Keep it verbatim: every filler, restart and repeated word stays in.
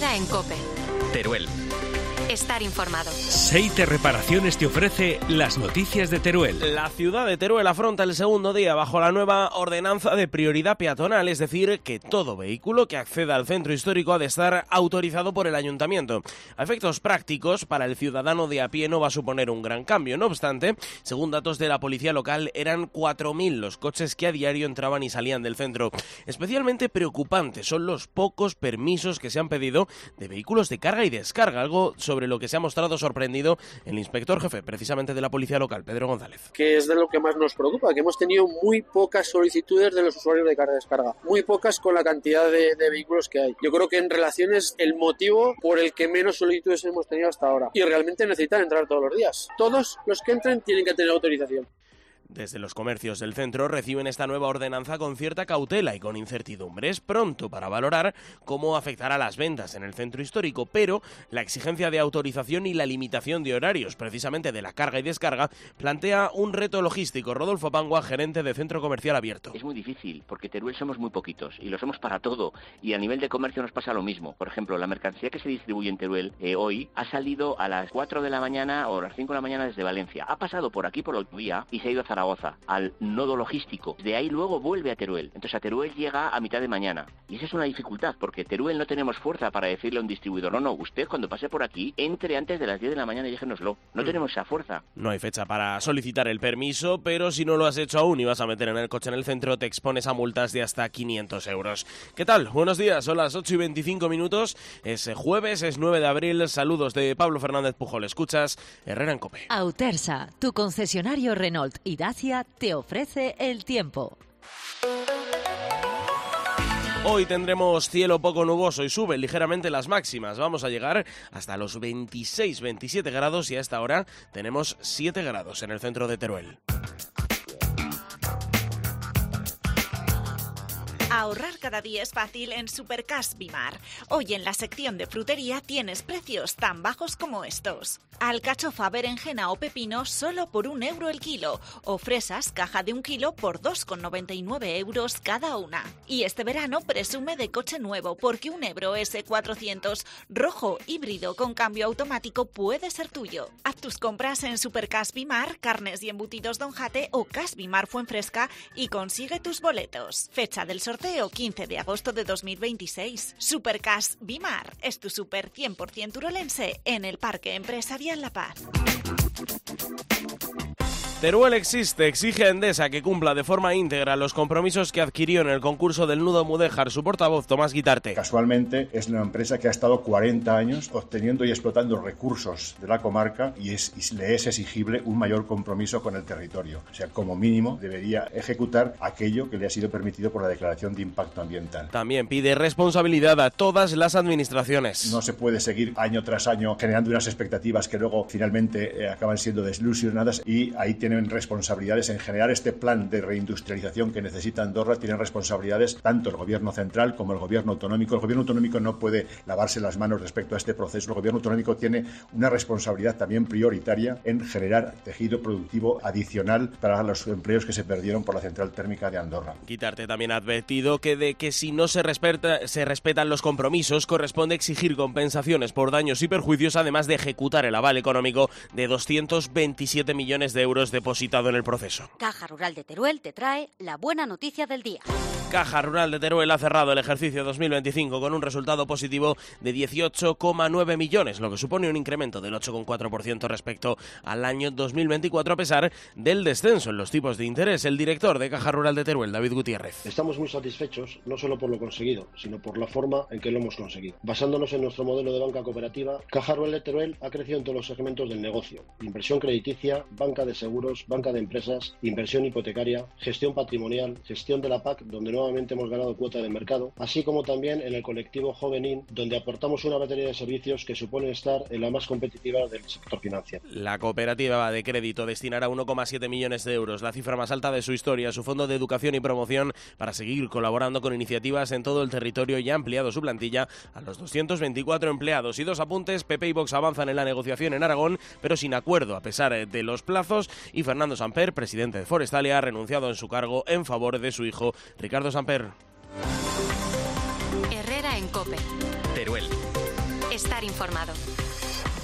Herrera en COPE. Teruel. Estar informado. Seite Reparaciones te ofrece las noticias de Teruel. La ciudad de Teruel afronta el segundo día bajo la nueva ordenanza de prioridad peatonal, es decir, que todo vehículo que acceda al centro histórico ha de estar autorizado por el ayuntamiento. A efectos prácticos, para el ciudadano de a pie no va a suponer un gran cambio. No obstante, según datos de la policía local, eran cuatro mil los coches que a diario entraban y salían del centro. Especialmente preocupantes son los pocos permisos que se han pedido de vehículos de carga y descarga, algo sobre sobre lo que se ha mostrado sorprendido el inspector jefe, precisamente de la policía local, Pedro González. Que es de lo que más nos preocupa, que hemos tenido muy pocas solicitudes de los usuarios de carga y descarga, muy pocas con la cantidad de, de vehículos que hay. Yo creo que en relación es el motivo por el que menos solicitudes hemos tenido hasta ahora. Y realmente necesitan entrar todos los días. Todos los que entren tienen que tener autorización. Desde los comercios del centro reciben esta nueva ordenanza con cierta cautela y con incertidumbre. Es pronto para valorar cómo afectará las ventas en el centro histórico, pero la exigencia de autorización y la limitación de horarios, precisamente de la carga y descarga, plantea un reto logístico. Rodolfo Pangua, gerente de Centro Comercial Abierto. Es muy difícil, porque Teruel somos muy poquitos y lo somos para todo, y a nivel de comercio nos pasa lo mismo. Por ejemplo, la mercancía que se distribuye en Teruel eh, hoy ha salido a las cuatro de la mañana o a las cinco de la mañana desde Valencia. Ha pasado por aquí por la autovía y se ha ido a Zaragoza. Al nodo logístico. De ahí luego vuelve a Teruel. Entonces a Teruel llega a mitad de mañana. Y esa es una dificultad, porque Teruel no tenemos fuerza para decirle a un distribuidor, no, no, usted cuando pase por aquí, entre antes de las diez de la mañana y déjenoslo. No mm. tenemos esa fuerza. No hay fecha para solicitar el permiso, pero si no lo has hecho aún y vas a meter en el coche en el centro, te expones a multas de hasta quinientos euros. ¿Qué tal? Buenos días, son las ocho y veinticinco minutos. Es jueves, es nueve de abril. Saludos de Pablo Fernández Pujol. Escuchas Herrera en COPE. Autersa, tu concesionario Renault y Dacia, te ofrece el tiempo. Hoy tendremos cielo poco nuboso y suben ligeramente las máximas. Vamos a llegar hasta los veintiséis veintisiete grados y a esta hora tenemos siete grados en el centro de Teruel. Ahorrar cada día es fácil en Supercash Bimar. Hoy en la sección de frutería tienes precios tan bajos como estos. Alcachofa, berenjena o pepino solo por un euro el kilo. O fresas, caja de un kilo por dos con noventa y nueve euros cada una. Y este verano presume de coche nuevo porque un Ebro ese cuatrocientos rojo híbrido con cambio automático puede ser tuyo. Haz tus compras en Supercash Bimar, carnes y embutidos Don Jate o Cash Bimar Fuenfresca y consigue tus boletos. Fecha del sorteo quince de agosto de dos mil veintiséis. Supercash Bimar es tu super cien por ciento urolense en el Parque Empresarial La Paz. Teruel existe, exige a Endesa que cumpla de forma íntegra los compromisos que adquirió en el concurso del nudo Mudéjar. Su portavoz, Tomás Guitarte. Casualmente es una empresa que ha estado cuarenta años obteniendo y explotando recursos de la comarca y, es, y le es exigible un mayor compromiso con el territorio. O sea, como mínimo debería ejecutar aquello que le ha sido permitido por la Declaración de Impacto Ambiental. También pide responsabilidad a todas las administraciones. No se puede seguir año tras año generando unas expectativas que luego finalmente eh, acaban siendo desilusionadas, y ahí tienen responsabilidades en generar este plan de reindustrialización que necesita Andorra. Tienen responsabilidades tanto el gobierno central como el gobierno autonómico. El gobierno autonómico no puede lavarse las manos respecto a este proceso. El gobierno autonómico tiene una responsabilidad también prioritaria en generar tejido productivo adicional para los empleos que se perdieron por la central térmica de Andorra. Guitarte también ha advertido que de que si no se, respeta, se respetan los compromisos, corresponde exigir compensaciones por daños y perjuicios, además de ejecutar el aval económico de doscientos veintisiete millones de euros depositado en el proceso. Caja Rural de Teruel te trae la buena noticia del día. Caja Rural de Teruel ha cerrado el ejercicio dos mil veinticinco con un resultado positivo de dieciocho coma nueve millones, lo que supone un incremento del ocho coma cuatro por ciento respecto al año dos mil veinticuatro, a pesar del descenso en los tipos de interés. El director de Caja Rural de Teruel, David Gutiérrez. Estamos muy satisfechos, no solo por lo conseguido, sino por la forma en que lo hemos conseguido. Basándonos en nuestro modelo de banca cooperativa, Caja Rural de Teruel ha crecido en todos los segmentos del negocio: inversión crediticia, banca de seguros, banca de empresas, inversión hipotecaria, gestión patrimonial, gestión de la P A C, donde nuevamente hemos ganado cuota de mercado, así como también en el colectivo Jovenín, donde aportamos una batería de servicios que suponen estar en la más competitiva del sector financiero. La cooperativa de crédito destinará uno coma siete millones de euros, la cifra más alta de su historia, a su fondo de educación y promoción, para seguir colaborando con iniciativas en todo el territorio, y ha ampliado su plantilla a los doscientos veinticuatro empleados. Y dos apuntes: P P y Vox avanzan en la negociación en Aragón, pero sin acuerdo a pesar de los plazos, y Fernando Samper, presidente de Forestalia, ha renunciado en su cargo en favor de su hijo Ricardo Samper. Herrera en COPE. Teruel. Estar informado.